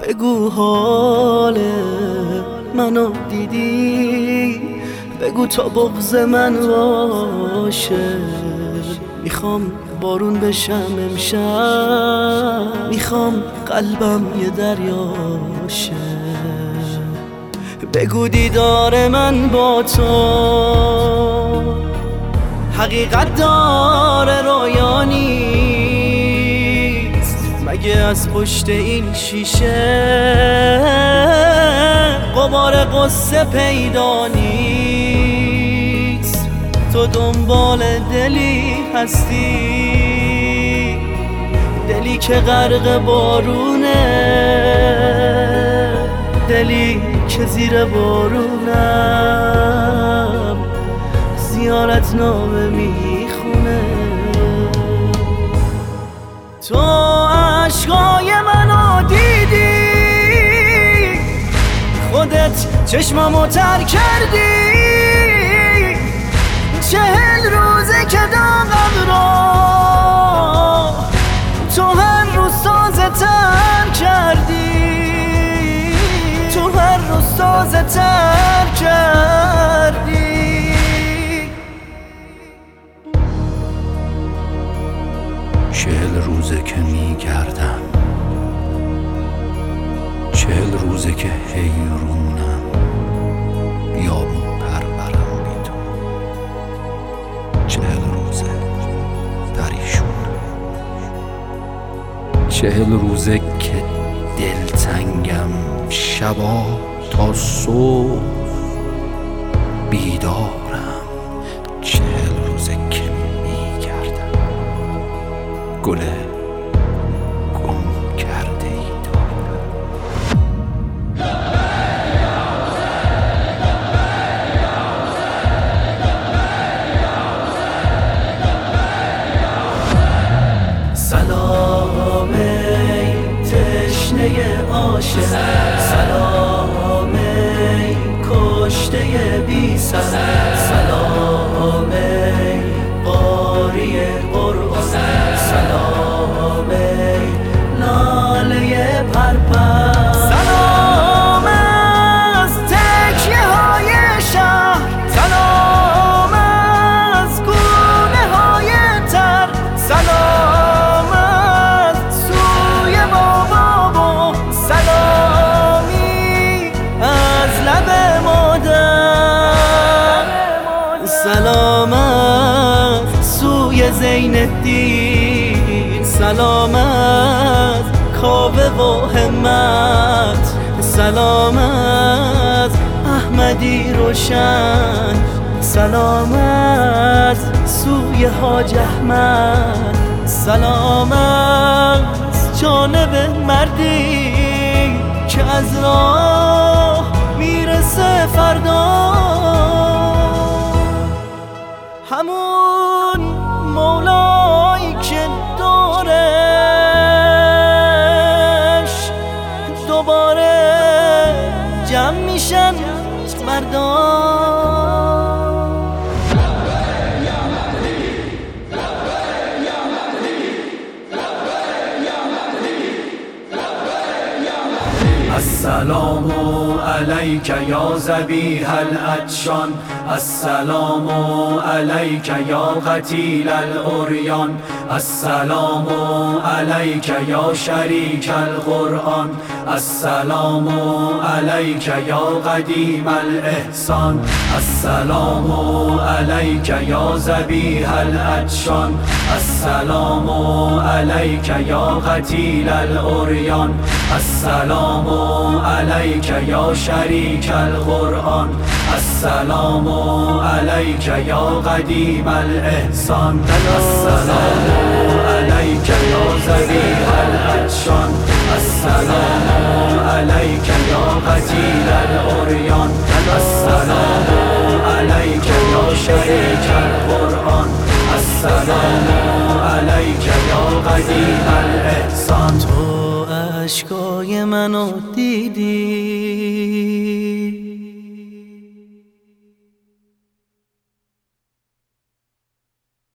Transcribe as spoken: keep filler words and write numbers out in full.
بگو حال منو دیدی، بگو تا بغض من باشه. میخوام بارون بشم امشب، میخوام قلبم یه دریاشه. بگو دیدار من با تو حقیقت داره رویا نیست، مگه از پشت این شیشه غبار قصه پیدا نیست. تو دنبال دلی هستی، دلی که غرق بارونه، دلی که زیر بارونم زیارت نامه میخونه. تو عشقای منو دیدی، خودت چشمامو تر کردی. چهل روزه که داغم رو تو هر روز تازه تر کردی، تو هر روز تازه تر کردی. چهل روزه که میگردم، چهل روزه که حیرونم، بیابون پرورم بی تو. چهل روزه پریشونم، چهل روزه که دلتنگم، شبا تا صبح بیدارم. چهل روزه که میگردم، گل گم کرده ای دارم. سلام ای تشنه عاشق، سلام ای کشته بی سر، سلام ای قاری قرآن، سلام ای لاله پرپر، سلام از تکیه های شهر، سلام از گونه های تر، سلام از سوی بابا و سلامی از لب مادر، سلام از سوی زین الدین، سلام از کاوه و همت، سلام از احمدی روشن، سلام از سوی حاج احمد، سلام از جانب مردی که از راه میرسه فردا. همون مولایی که دورش دوباره جمع میشن مردان. السلام علیک یا ذبیح العطشان، السلام علیک یا قتیل العریان، السلام علیک یا شریک القرآن، السلام علیک یا قدیم الاحسان، السلام علیک یا ذبیح العطشان، السلام علیک یا قتیل العریان، السلام علیک یا شریک القرآن، السلام علیک یا قدیم الاحسان، السلام علیک یا ذبیح العطشان، السلام علیک یا قتیل العریان، السلام علیک یا شریک القرآن، السلام علیک یا قدیم الاحسان. تو عشقای منو دیدی،